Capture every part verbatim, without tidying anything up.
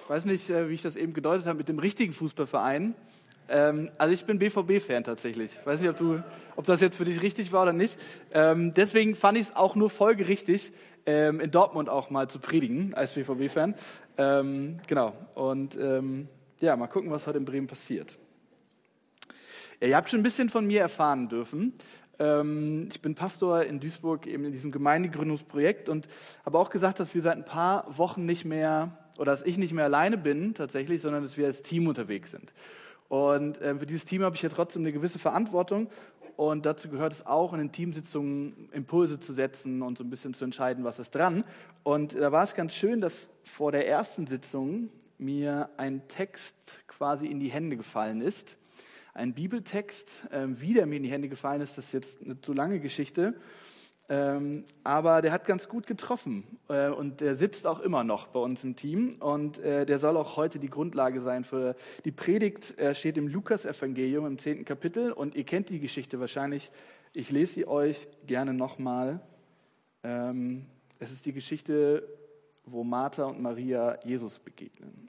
Ich weiß nicht, wie ich das eben gedeutet habe mit dem richtigen Fußballverein. Ähm, also ich bin B V B-Fan tatsächlich. Ich weiß nicht, ob, du, ob das jetzt für dich richtig war oder nicht. Ähm, deswegen fand ich es auch nur folgerichtig, ähm, in Dortmund auch mal zu predigen als B V B-Fan. Ähm, genau. Und ähm, ja, mal gucken, was heute in Bremen passiert. Ja, ihr habt schon ein bisschen von mir erfahren dürfen. Ähm, ich bin Pastor in Duisburg eben in diesem Gemeindegründungsprojekt und habe auch gesagt, dass wir seit ein paar Wochen nicht mehr, oder dass ich nicht mehr alleine bin tatsächlich, sondern dass wir als Team unterwegs sind. Und äh, für dieses Team habe ich ja trotzdem eine gewisse Verantwortung und dazu gehört es auch, in den Teamsitzungen Impulse zu setzen und so ein bisschen zu entscheiden, was ist dran. Und da war es ganz schön, dass vor der ersten Sitzung mir ein Text quasi in die Hände gefallen ist. Ein Bibeltext, ähm, wie der mir in die Hände gefallen ist, das ist jetzt eine zu lange Geschichte, ähm, aber der hat ganz gut getroffen äh, und der sitzt auch immer noch bei uns im Team und äh, der soll auch heute die Grundlage sein für die Predigt. Er steht im Lukas-Evangelium im zehnten Kapitel und ihr kennt die Geschichte wahrscheinlich. Ich lese sie euch gerne nochmal. Ähm, es ist die Geschichte, wo Martha und Maria Jesus begegnen.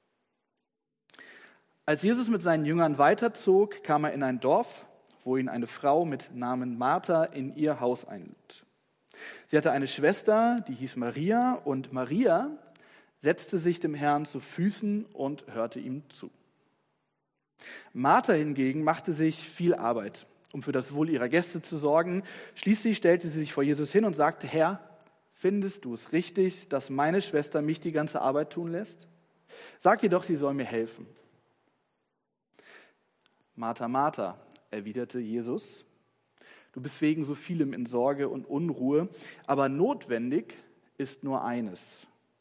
Als Jesus mit seinen Jüngern weiterzog, kam er in ein Dorf, wo ihn eine Frau mit Namen Martha in ihr Haus einlud. Sie hatte eine Schwester, die hieß Maria, und Maria setzte sich dem Herrn zu Füßen und hörte ihm zu. Martha hingegen machte sich viel Arbeit, um für das Wohl ihrer Gäste zu sorgen. Schließlich stellte sie sich vor Jesus hin und sagte: Herr, findest du es richtig, dass meine Schwester mich die ganze Arbeit tun lässt? Sag ihr doch, sie soll mir helfen. Martha, Martha, erwiderte Jesus, du bist wegen so vielem in Sorge und Unruhe, aber notwendig ist nur eines.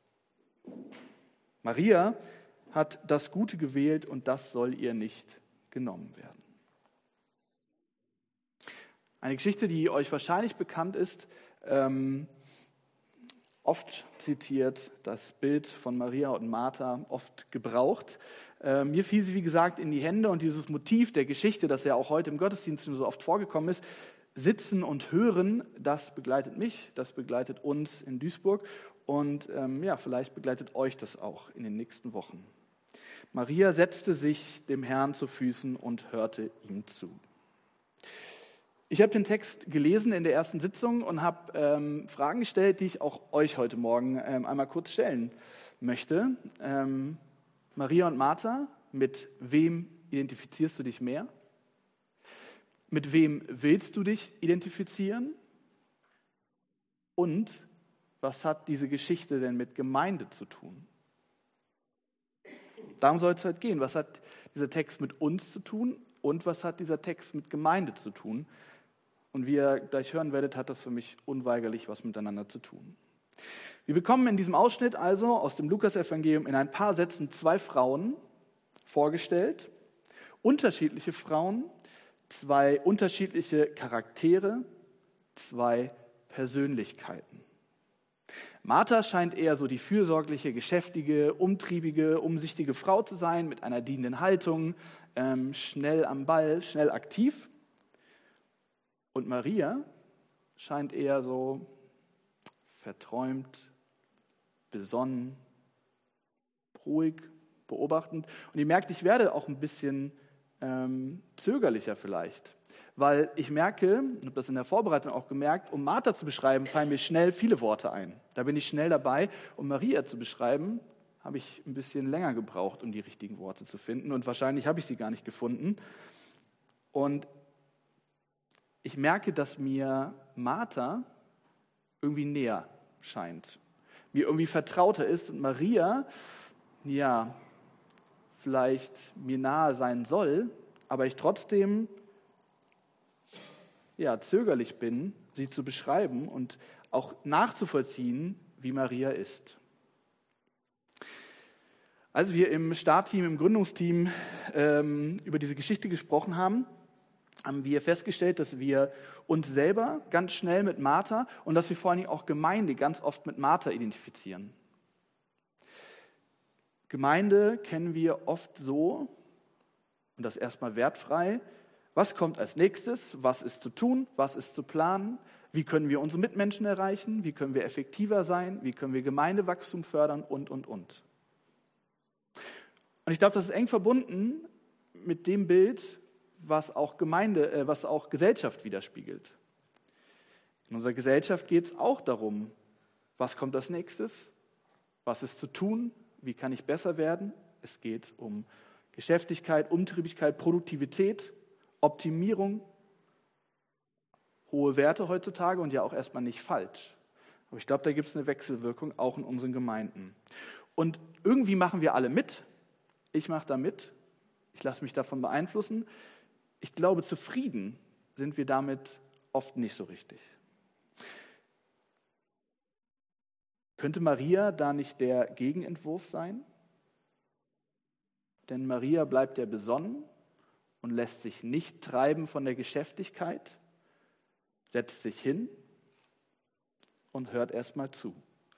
Maria hat das Gute gewählt und das soll ihr nicht genommen werden. Eine Geschichte, die euch wahrscheinlich bekannt ist, ähm, oft zitiert, das Bild von Maria und Martha, oft gebraucht. Äh, mir fiel sie, wie gesagt, in die Hände und dieses Motiv der Geschichte, das ja auch heute im Gottesdienst so oft vorgekommen ist, sitzen und hören, das begleitet mich, das begleitet uns in Duisburg und ähm, ja, vielleicht begleitet euch das auch in den nächsten Wochen. Maria setzte sich dem Herrn zu Füßen und hörte ihm zu. Ich habe den Text gelesen in der ersten Sitzung und habe ähm, Fragen gestellt, die ich auch euch heute Morgen ähm, einmal kurz stellen möchte. Ähm, Maria und Martha, mit wem identifizierst du dich mehr? Mit wem willst du dich identifizieren? Und was hat diese Geschichte denn mit Gemeinde zu tun? Darum soll es heute gehen. Was hat dieser Text mit uns zu tun und was hat dieser Text mit Gemeinde zu tun? Und wie ihr gleich hören werdet, hat das für mich unweigerlich was miteinander zu tun. Wir bekommen in diesem Ausschnitt also aus dem Lukas-Evangelium in ein paar Sätzen zwei Frauen vorgestellt, unterschiedliche Frauen, zwei unterschiedliche Charaktere, zwei Persönlichkeiten. Martha scheint eher so die fürsorgliche, geschäftige, umtriebige, umsichtige Frau zu sein, mit einer dienenden Haltung, ähm, schnell am Ball, schnell aktiv. Und Maria scheint eher so verträumt, besonnen, ruhig, beobachtend. Und ihr merkt, ich werde auch ein bisschen ähm, zögerlicher vielleicht, weil ich merke, ich habe das in der Vorbereitung auch gemerkt, um Martha zu beschreiben, fallen mir schnell viele Worte ein. Da bin ich schnell dabei. Um Maria zu beschreiben, habe ich ein bisschen länger gebraucht, um die richtigen Worte zu finden. Und wahrscheinlich habe ich sie gar nicht gefunden. Und ich merke, dass mir Martha irgendwie näher scheint, mir irgendwie vertrauter ist und Maria, ja, vielleicht mir nahe sein soll, aber ich trotzdem ja, zögerlich bin, sie zu beschreiben und auch nachzuvollziehen, wie Maria ist. Als wir im Startteam, im Gründungsteam ähm, über diese Geschichte gesprochen haben, haben wir festgestellt, dass wir uns selber ganz schnell mit Martha und dass wir vor allem auch Gemeinde ganz oft mit Martha identifizieren. Gemeinde kennen wir oft so, und das erstmal wertfrei, was kommt als nächstes, was ist zu tun, was ist zu planen, wie können wir unsere Mitmenschen erreichen, wie können wir effektiver sein, wie können wir Gemeindewachstum fördern und, und, und. Und ich glaube, das ist eng verbunden mit dem Bild, was auch Gemeinde, äh, was auch Gesellschaft widerspiegelt. In unserer Gesellschaft geht es auch darum, was kommt als nächstes, was ist zu tun, wie kann ich besser werden. Es geht um Geschäftigkeit, Umtriebigkeit, Produktivität, Optimierung, hohe Werte heutzutage und ja auch erstmal nicht falsch. Aber ich glaube, da gibt es eine Wechselwirkung auch in unseren Gemeinden. Und irgendwie machen wir alle mit. Ich mache da mit. Ich lasse mich davon beeinflussen. Ich glaube, zufrieden sind wir damit oft nicht so richtig. Könnte Maria da nicht der Gegenentwurf sein? Denn Maria bleibt ja besonnen und lässt sich nicht treiben von der Geschäftigkeit, setzt sich hin und hört erstmal zu.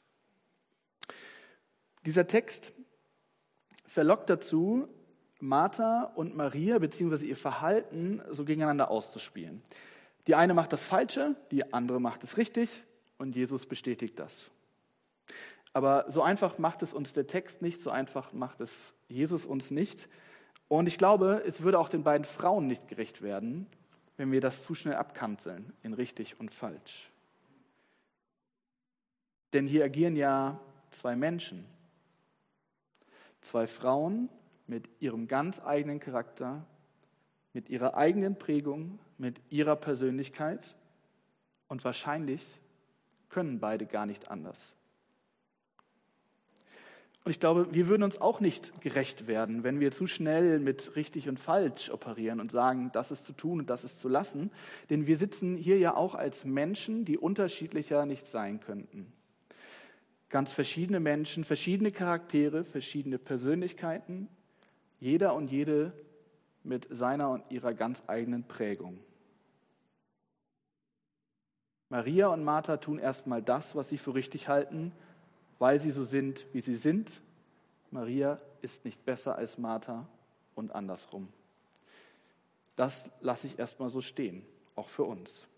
Dieser Text verlockt dazu, Martha und Maria bzw. ihr Verhalten so gegeneinander auszuspielen. Die eine macht das Falsche, die andere macht es richtig und Jesus bestätigt das. Aber so einfach macht es uns der Text nicht, so einfach macht es Jesus uns nicht. Und ich glaube, es würde auch den beiden Frauen nicht gerecht werden, wenn wir das zu schnell abkanzeln in richtig und falsch. Denn hier agieren ja zwei Menschen, zwei Frauen mit ihrem ganz eigenen Charakter, mit ihrer eigenen Prägung, mit ihrer Persönlichkeit und wahrscheinlich können beide gar nicht anders. Und ich glaube, wir würden uns auch nicht gerecht werden, wenn wir zu schnell mit richtig und falsch operieren und sagen, das ist zu tun und das ist zu lassen. Denn wir sitzen hier ja auch als Menschen, die unterschiedlicher nicht sein könnten. Ganz verschiedene Menschen, verschiedene Charaktere, verschiedene Persönlichkeiten, jeder und jede mit seiner und ihrer ganz eigenen Prägung. Maria und Martha tun erstmal das, was sie für richtig halten, weil sie so sind, wie sie sind. Maria ist nicht besser als Martha und andersrum. Das lasse ich erstmal so stehen, auch für uns.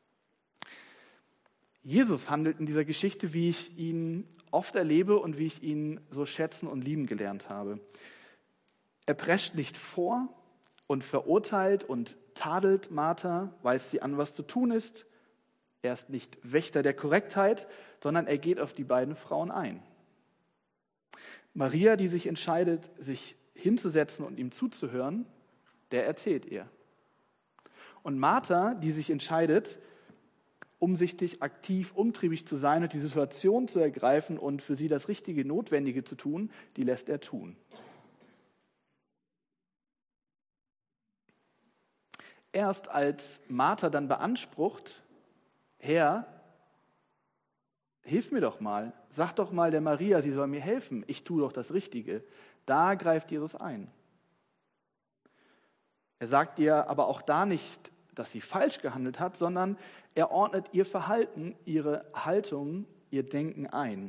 Jesus handelt in dieser Geschichte, wie ich ihn oft erlebe und wie ich ihn so schätzen und lieben gelernt habe. Er prescht nicht vor und verurteilt und tadelt Martha, weist sie an, was zu tun ist. Er ist nicht Wächter der Korrektheit, sondern er geht auf die beiden Frauen ein. Maria, die sich entscheidet, sich hinzusetzen und ihm zuzuhören, der erzählt ihr. Und Martha, die sich entscheidet, umsichtig, aktiv, umtriebig zu sein und die Situation zu ergreifen und für sie das Richtige, Notwendige zu tun, die lässt er tun. Erst als Martha dann beansprucht, Herr, hilf mir doch mal, sag doch mal der Maria, sie soll mir helfen, ich tue doch das Richtige. Da greift Jesus ein. Er sagt ihr aber auch da nicht, dass sie falsch gehandelt hat, sondern er ordnet ihr Verhalten, ihre Haltung, ihr Denken ein.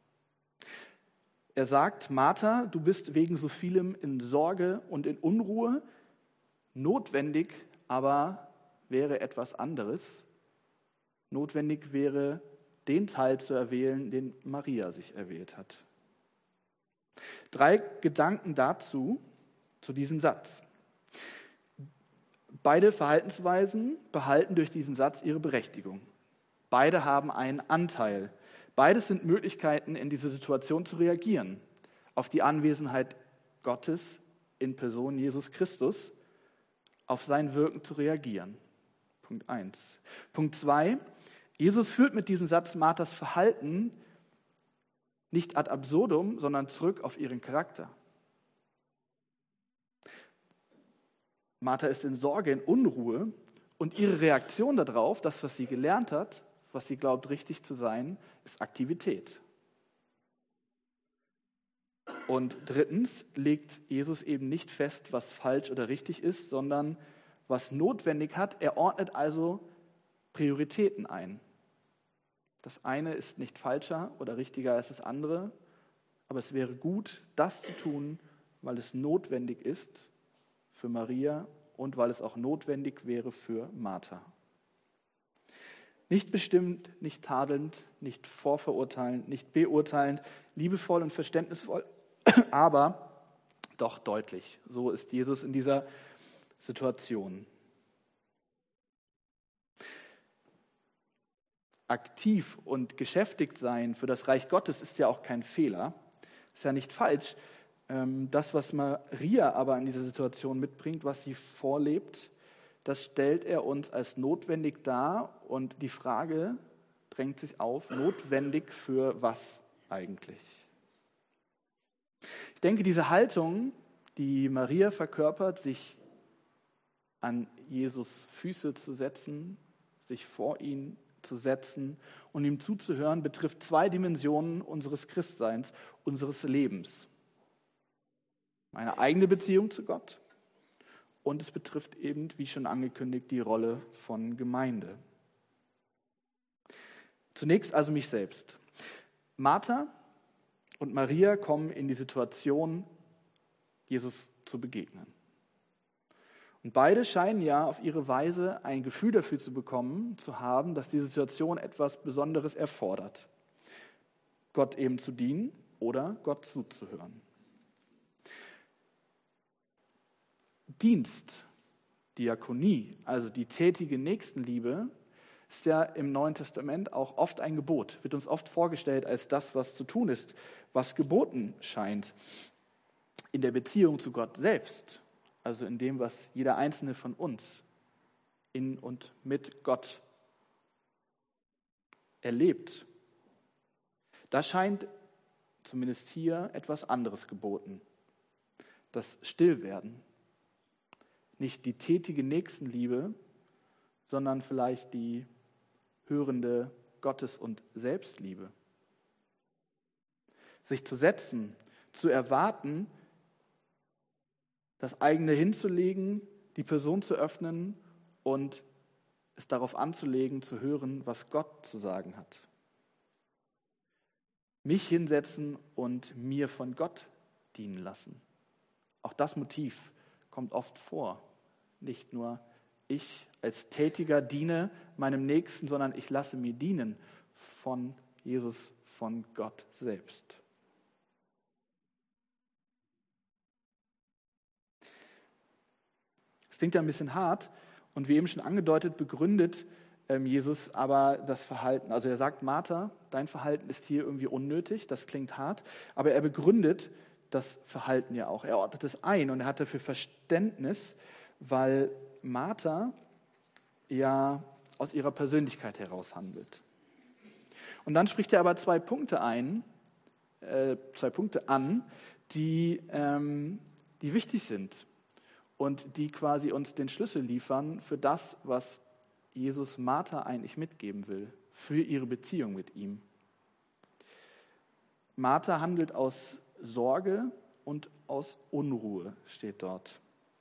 Er sagt, Martha, du bist wegen so vielem in Sorge und in Unruhe, notwendig aber wäre etwas anderes. Notwendig wäre, den Teil zu erwählen, den Maria sich erwählt hat. Drei Gedanken dazu, zu diesem Satz. Beide Verhaltensweisen behalten durch diesen Satz ihre Berechtigung. Beide haben einen Anteil. Beides sind Möglichkeiten, in diese Situation zu reagieren, auf die Anwesenheit Gottes in Person Jesus Christus, auf sein Wirken zu reagieren. Punkt eins. Punkt zwei. Jesus führt mit diesem Satz Marthas Verhalten nicht ad absurdum, sondern zurück auf ihren Charakter. Martha ist in Sorge, in Unruhe und ihre Reaktion darauf, das, was sie gelernt hat, was sie glaubt, richtig zu sein, ist Aktivität. Und drittens legt Jesus eben nicht fest, was falsch oder richtig ist, sondern was notwendig hat. Er ordnet also Prioritäten ein. Das eine ist nicht falscher oder richtiger als das andere, aber es wäre gut, das zu tun, weil es notwendig ist für Maria und weil es auch notwendig wäre für Martha. Nicht bestimmt, nicht tadelnd, nicht vorverurteilend, nicht beurteilend, liebevoll und verständnisvoll, aber doch deutlich. So ist Jesus in dieser Situation. Aktiv und geschäftigt sein für das Reich Gottes ist ja auch kein Fehler, ist ja nicht falsch. Das, was Maria aber in dieser Situation mitbringt, was sie vorlebt, das stellt er uns als notwendig dar und die Frage drängt sich auf, notwendig für was eigentlich? Ich denke, diese Haltung, die Maria verkörpert, sich an Jesus Füße zu setzen, sich vor ihn zu setzen und ihm zuzuhören, betrifft zwei Dimensionen unseres Christseins, unseres Lebens. Meine eigene Beziehung zu Gott und es betrifft eben, wie schon angekündigt, die Rolle von Gemeinde. Zunächst also mich selbst. Martha und Maria kommen in die Situation, Jesus zu begegnen. Und beide scheinen ja auf ihre Weise ein Gefühl dafür zu bekommen, zu haben, dass die Situation etwas Besonderes erfordert. Gott eben zu dienen oder Gott zuzuhören. Dienst, Diakonie, also die tätige Nächstenliebe, ist ja im Neuen Testament auch oft ein Gebot, wird uns oft vorgestellt als das, was zu tun ist, was geboten scheint. In der Beziehung zu Gott selbst, also in dem, was jeder Einzelne von uns in und mit Gott erlebt, da scheint zumindest hier etwas anderes geboten. Das Stillwerden. Nicht die tätige Nächstenliebe, sondern vielleicht die hörende Gottes- und Selbstliebe. Sich zu setzen, zu erwarten, das eigene hinzulegen, die Person zu öffnen und es darauf anzulegen, zu hören, was Gott zu sagen hat. Mich hinsetzen und mir von Gott dienen lassen. Auch das Motiv kommt oft vor. Nicht nur ich als Tätiger diene meinem Nächsten, sondern ich lasse mir dienen von Jesus, von Gott selbst. Es klingt ja ein bisschen hart und wie eben schon angedeutet, begründet ähm, Jesus aber das Verhalten. Also er sagt, Martha, dein Verhalten ist hier irgendwie unnötig, das klingt hart, aber er begründet das Verhalten ja auch. Er ordnet es ein und er hat dafür Verständnis, weil Martha ja aus ihrer Persönlichkeit heraus handelt. Und dann spricht er aber zwei Punkte ein, äh, zwei Punkte an, die, ähm, die wichtig sind und die quasi uns den Schlüssel liefern für das, was Jesus Martha eigentlich mitgeben will, für ihre Beziehung mit ihm. Martha handelt aus Sorge und aus Unruhe, steht dort.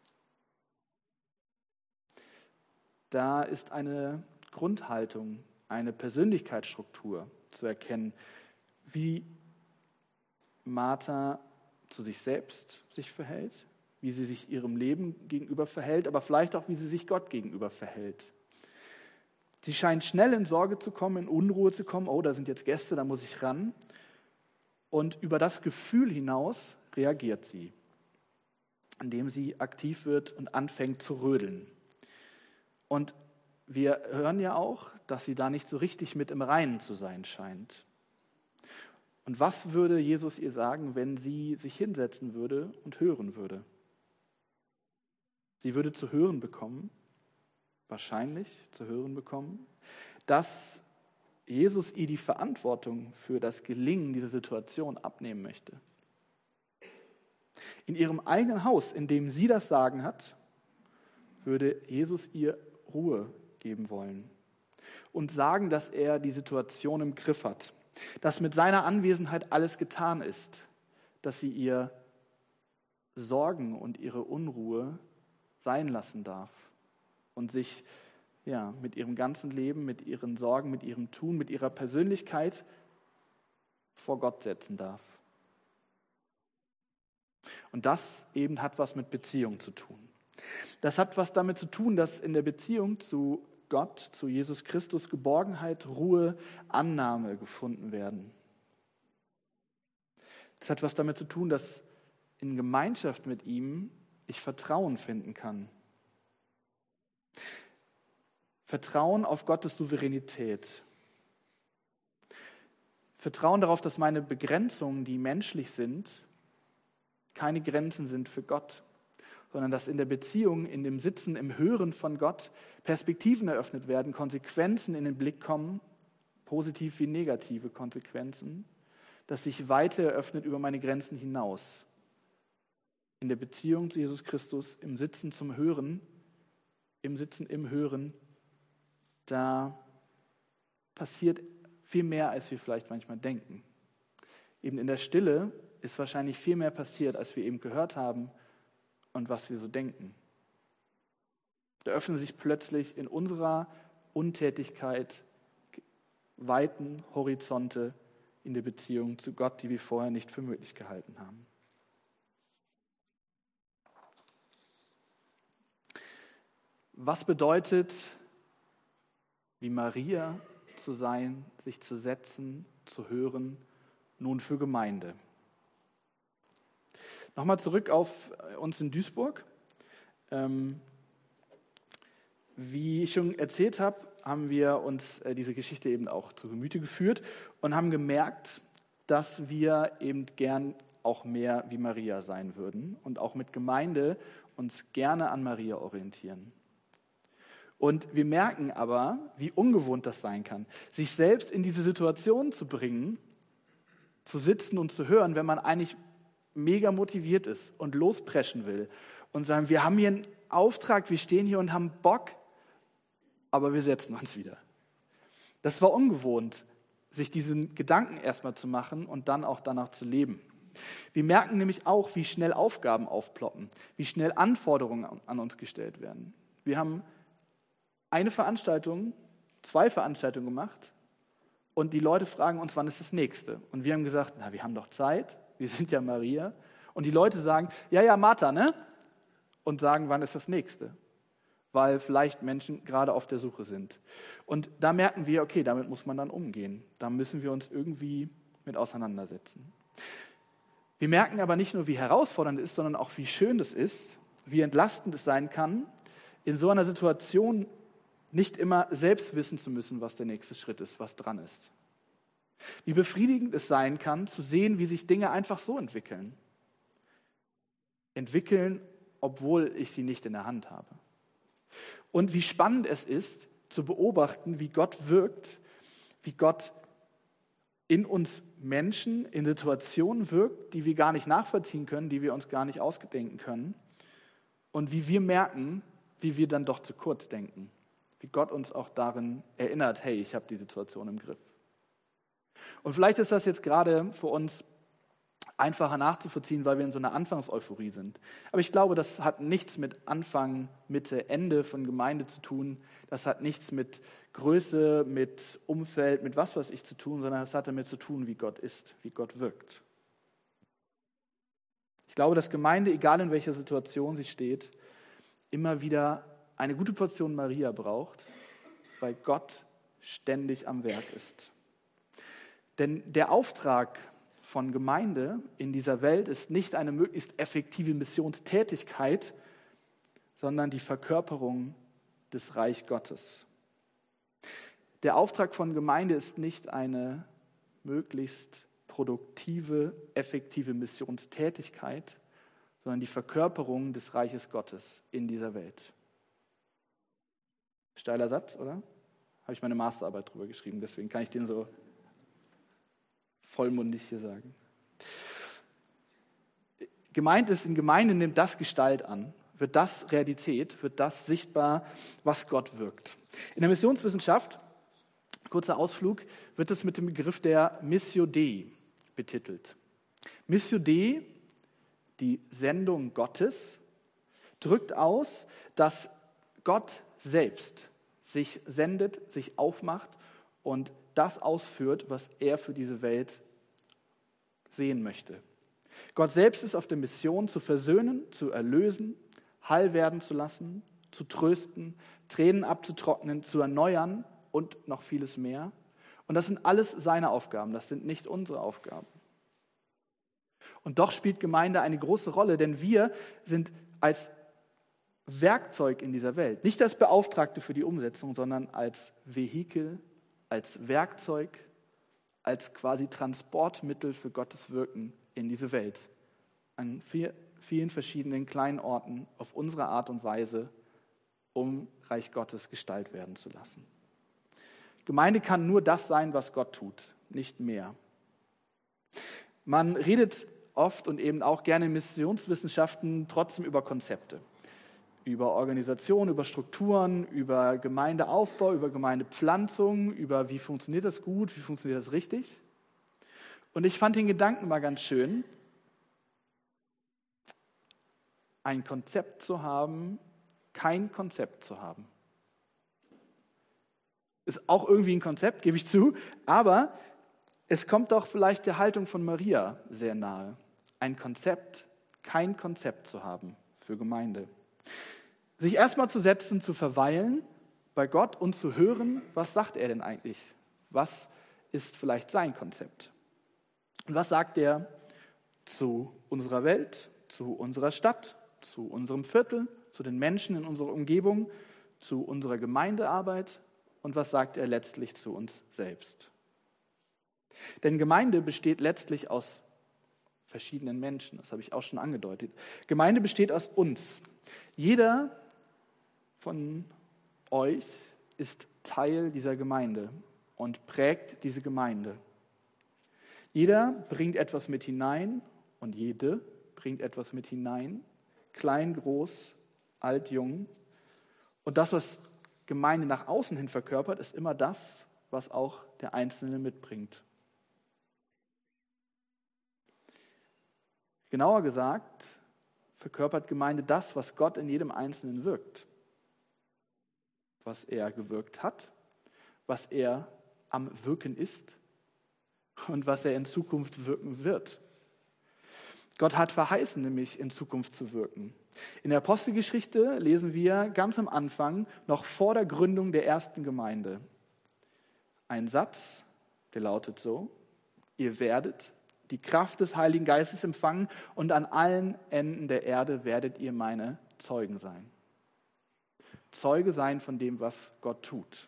Da ist eine Grundhaltung, eine Persönlichkeitsstruktur zu erkennen, wie Martha zu sich selbst sich verhält, wie sie sich ihrem Leben gegenüber verhält, aber vielleicht auch, wie sie sich Gott gegenüber verhält. Sie scheint schnell in Sorge zu kommen, in Unruhe zu kommen. Oh, da sind jetzt Gäste, da muss ich ran. Und über das Gefühl hinaus reagiert sie, indem sie aktiv wird und anfängt zu rödeln. Und wir hören ja auch, dass sie da nicht so richtig mit im Reinen zu sein scheint. Und was würde Jesus ihr sagen, wenn sie sich hinsetzen würde und hören würde? Sie würde zu hören bekommen, wahrscheinlich zu hören bekommen, dass Jesus ihr die Verantwortung für das Gelingen dieser Situation abnehmen möchte. In ihrem eigenen Haus, in dem sie das Sagen hat, würde Jesus ihr Ruhe geben wollen und sagen, dass er die Situation im Griff hat, dass mit seiner Anwesenheit alles getan ist, dass sie ihr Sorgen und ihre Unruhe sein lassen darf und sich ja, mit ihrem ganzen Leben, mit ihren Sorgen, mit ihrem Tun, mit ihrer Persönlichkeit vor Gott setzen darf. Und das eben hat was mit Beziehung zu tun. Das hat was damit zu tun, dass in der Beziehung zu Gott, zu Jesus Christus, Geborgenheit, Ruhe, Annahme gefunden werden. Das hat was damit zu tun, dass in Gemeinschaft mit ihm ich Vertrauen finden kann. Vertrauen auf Gottes Souveränität. Vertrauen darauf, dass meine Begrenzungen, die menschlich sind, keine Grenzen sind für Gott, sondern dass in der Beziehung, in dem Sitzen, im Hören von Gott Perspektiven eröffnet werden, Konsequenzen in den Blick kommen, positiv wie negative Konsequenzen, dass sich Weite eröffnet über meine Grenzen hinaus. In der Beziehung zu Jesus Christus, im Sitzen zum Hören, im Sitzen im Hören, da passiert viel mehr, als wir vielleicht manchmal denken. Eben in der Stille ist wahrscheinlich viel mehr passiert, als wir eben gehört haben und was wir so denken. Da öffnen sich plötzlich in unserer Untätigkeit Weiten, Horizonte in der Beziehung zu Gott, die wir vorher nicht für möglich gehalten haben. Was bedeutet, wie Maria zu sein, sich zu setzen, zu hören, nun für Gemeinde? Nochmal zurück auf uns in Duisburg. Ähm, wie ich schon erzählt habe, haben wir uns äh, diese Geschichte eben auch zu Gemüte geführt und haben gemerkt, dass wir eben gern auch mehr wie Maria sein würden und auch mit Gemeinde uns gerne an Maria orientieren. Und wir merken aber, wie ungewohnt das sein kann, sich selbst in diese Situation zu bringen, zu sitzen und zu hören, wenn man eigentlich mega motiviert ist und lospreschen will und sagen, wir haben hier einen Auftrag, wir stehen hier und haben Bock, aber wir setzen uns wieder. Das war ungewohnt, sich diesen Gedanken erstmal zu machen und dann auch danach zu leben. Wir merken nämlich auch, wie schnell Aufgaben aufploppen, wie schnell Anforderungen an uns gestellt werden. Wir haben eine Veranstaltung, zwei Veranstaltungen gemacht und die Leute fragen uns, wann ist das nächste? Und wir haben gesagt, na, wir haben doch Zeit, wir sind ja Maria. Und die Leute sagen, ja, ja, Martha, ne? Und sagen, wann ist das nächste? Weil vielleicht Menschen gerade auf der Suche sind. Und da merken wir, okay, damit muss man dann umgehen. Da müssen wir uns irgendwie mit auseinandersetzen. Wir merken aber nicht nur, wie herausfordernd es ist, sondern auch, wie schön es ist, wie entlastend es sein kann, in so einer Situation nicht immer selbst wissen zu müssen, was der nächste Schritt ist, was dran ist. Wie befriedigend es sein kann, zu sehen, wie sich Dinge einfach so entwickeln. Entwickeln, obwohl ich sie nicht in der Hand habe. Und wie spannend es ist, zu beobachten, wie Gott wirkt, wie Gott in uns Menschen, in Situationen wirkt, die wir gar nicht nachvollziehen können, die wir uns gar nicht ausdenken können. Und wie wir merken, wie wir dann doch zu kurz denken. Wie Gott uns auch darin erinnert, hey, ich habe die Situation im Griff. Und vielleicht ist das jetzt gerade für uns einfacher nachzuvollziehen, weil wir in so einer Anfangseuphorie sind. Aber ich glaube, das hat nichts mit Anfang, Mitte, Ende von Gemeinde zu tun. Das hat nichts mit Größe, mit Umfeld, mit was weiß ich zu tun, sondern es hat damit zu tun, wie Gott ist, wie Gott wirkt. Ich glaube, dass Gemeinde, egal in welcher Situation sie steht, immer wieder eine gute Portion Maria braucht, weil Gott ständig am Werk ist. Denn der Auftrag von Gemeinde in dieser Welt ist nicht eine möglichst effektive Missionstätigkeit, sondern die Verkörperung des Reich Gottes. Der Auftrag von Gemeinde ist nicht eine möglichst produktive, effektive Missionstätigkeit, sondern die Verkörperung des Reiches Gottes in dieser Welt. Steiler Satz, oder? Habe ich meine Masterarbeit drüber geschrieben, deswegen kann ich den so vollmundig hier sagen. Gemeint ist, in Gemeinde nimmt das Gestalt an, wird das Realität, wird das sichtbar, was Gott wirkt. In der Missionswissenschaft, kurzer Ausflug, wird es mit dem Begriff der Missio Dei betitelt. Missio Dei, die Sendung Gottes, drückt aus, dass Gott selbst sich sendet, sich aufmacht und das ausführt, was er für diese Welt sehen möchte. Gott selbst ist auf der Mission, zu versöhnen, zu erlösen, heil werden zu lassen, zu trösten, Tränen abzutrocknen, zu erneuern und noch vieles mehr. Und das sind alles seine Aufgaben, das sind nicht unsere Aufgaben. Und doch spielt Gemeinde eine große Rolle, denn wir sind als Werkzeug in dieser Welt, nicht als Beauftragte für die Umsetzung, sondern als Vehikel, als Werkzeug, als quasi Transportmittel für Gottes Wirken in diese Welt. An vier, vielen verschiedenen kleinen Orten auf unsere Art und Weise, um Reich Gottes Gestalt werden zu lassen. Gemeinde kann nur das sein, was Gott tut, nicht mehr. Man redet oft und eben auch gerne in Missionswissenschaften trotzdem über Konzepte, über Organisation, über Strukturen, über Gemeindeaufbau, über Gemeindepflanzung, über wie funktioniert das gut, wie funktioniert das richtig. Und ich fand den Gedanken mal ganz schön, ein Konzept zu haben, kein Konzept zu haben. Ist auch irgendwie ein Konzept, gebe ich zu, aber es kommt doch vielleicht der Haltung von Maria sehr nahe. Ein Konzept, kein Konzept zu haben für Gemeinde. Sich erstmal zu setzen, zu verweilen bei Gott und zu hören, was sagt er denn eigentlich? Was ist vielleicht sein Konzept? Und was sagt er zu unserer Welt, zu unserer Stadt, zu unserem Viertel, zu den Menschen in unserer Umgebung, zu unserer Gemeindearbeit und was sagt er letztlich zu uns selbst? Denn Gemeinde besteht letztlich aus verschiedenen Menschen, das habe ich auch schon angedeutet. Gemeinde besteht aus uns. Jeder von euch ist Teil dieser Gemeinde und prägt diese Gemeinde. Jeder bringt etwas mit hinein und jede bringt etwas mit hinein, klein, groß, alt, jung. Und das, was Gemeinde nach außen hin verkörpert, ist immer das, was auch der Einzelne mitbringt. Genauer gesagt, verkörpert Gemeinde das, was Gott in jedem Einzelnen wirkt. Was er gewirkt hat, was er am Wirken ist und was er in Zukunft wirken wird. Gott hat verheißen, nämlich in Zukunft zu wirken. In der Apostelgeschichte lesen wir ganz am Anfang, noch vor der Gründung der ersten Gemeinde, einen Satz, der lautet so: Ihr werdet die Kraft des Heiligen Geistes empfangen und an allen Enden der Erde werdet ihr meine Zeugen sein. Zeuge sein von dem, was Gott tut.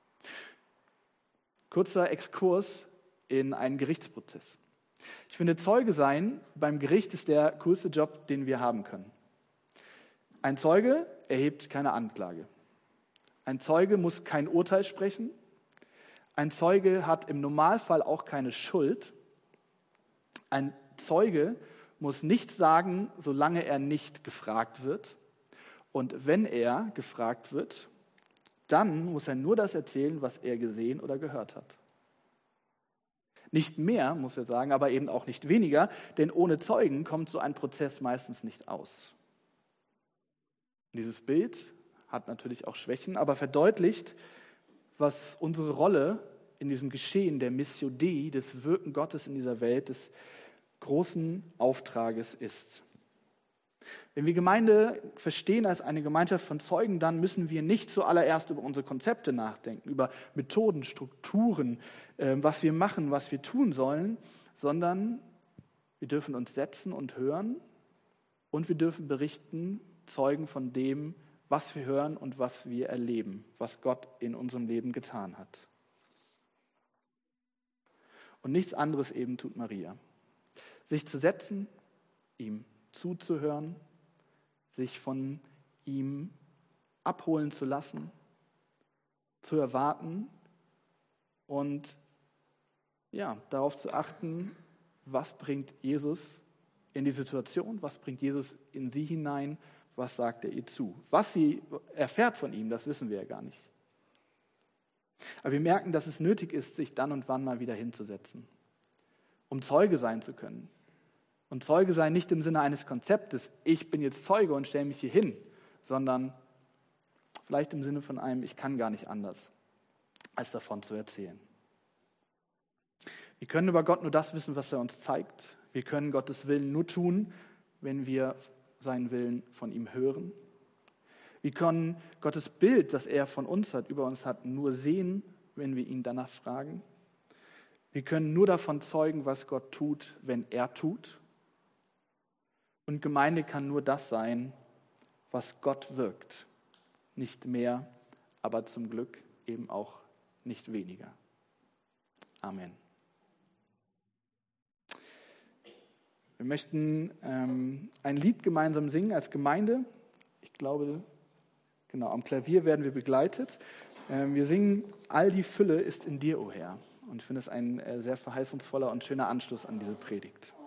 Kurzer Exkurs in einen Gerichtsprozess. Ich finde, Zeuge sein beim Gericht ist der coolste Job, den wir haben können. Ein Zeuge erhebt keine Anklage. Ein Zeuge muss kein Urteil sprechen. Ein Zeuge hat im Normalfall auch keine Schuld. Ein Zeuge muss nichts sagen, solange er nicht gefragt wird. Und wenn er gefragt wird, dann muss er nur das erzählen, was er gesehen oder gehört hat. Nicht mehr, muss er sagen, aber eben auch nicht weniger, denn ohne Zeugen kommt so ein Prozess meistens nicht aus. Dieses Bild hat natürlich auch Schwächen, aber verdeutlicht, was unsere Rolle in diesem Geschehen der Missio Dei, des Wirken Gottes in dieser Welt, des großen Auftrages ist. Wenn wir Gemeinde verstehen als eine Gemeinschaft von Zeugen, dann müssen wir nicht zuallererst über unsere Konzepte nachdenken, über Methoden, Strukturen, äh, was wir machen, was wir tun sollen, sondern wir dürfen uns setzen und hören und wir dürfen berichten, Zeugen von dem, was wir hören und was wir erleben, was Gott in unserem Leben getan hat. Und nichts anderes eben tut Maria. Sich zu setzen, ihm zuzuhören, sich von ihm abholen zu lassen, zu erwarten und ja, darauf zu achten, was bringt Jesus in die Situation, was bringt Jesus in sie hinein, was sagt er ihr zu. Was sie erfährt von ihm, das wissen wir ja gar nicht. Aber wir merken, dass es nötig ist, sich dann und wann mal wieder hinzusetzen, um Zeuge sein zu können. Und Zeuge sein nicht im Sinne eines Konzeptes, ich bin jetzt Zeuge und stelle mich hier hin, sondern vielleicht im Sinne von einem, ich kann gar nicht anders, als davon zu erzählen. Wir können über Gott nur das wissen, was er uns zeigt. Wir können Gottes Willen nur tun, wenn wir seinen Willen von ihm hören. Wir können Gottes Bild, das er von uns hat, über uns hat, nur sehen, wenn wir ihn danach fragen. Wir können nur davon zeugen, was Gott tut, wenn er tut. Und Gemeinde kann nur das sein, was Gott wirkt. Nicht mehr, aber zum Glück eben auch nicht weniger. Amen. Wir möchten ähm, ein Lied gemeinsam singen als Gemeinde. Ich glaube, genau, am Klavier werden wir begleitet. Ähm, wir singen All die Fülle ist in dir, o Herr. Und ich finde es ein äh, sehr verheißungsvoller und schöner Anschluss an diese Predigt.